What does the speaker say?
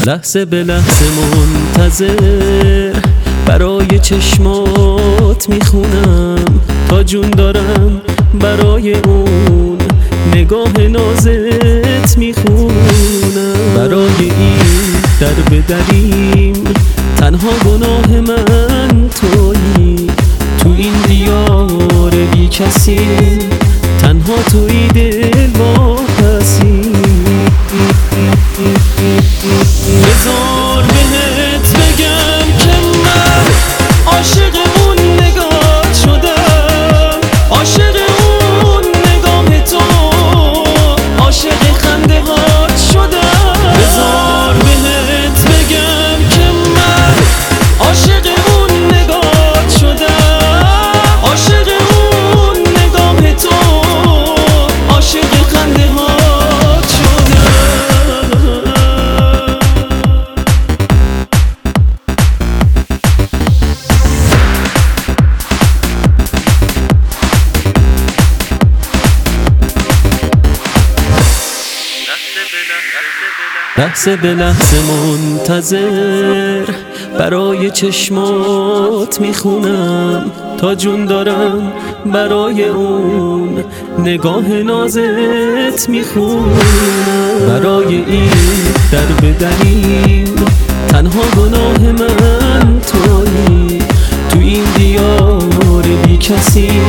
لحظه به لحظه منتظر برای چشمات میخونم، تا جون دارم برای اون نگاه نازت میخونم. برای این در بدریم تنها گناه من تویی، تو این دیار بی کسی تنها تویی دل واپسی. بذار بهت بگم که من عاشق اون نگاه شدم، عاشق اون نگاه تو، عاشق خنده هات شدم. بذار بهت بگم که من عاشق اون نگاه شدم، عاشق اون نگاه تو، عاشق خنده هات شدم. لحظه به لحظه منتظر برای چشمات میخونم، تا جون دارم برای اون نگاه نازت میخونم. برای این در بدریم تنها گناه من تویی، تو این دیار بی کسی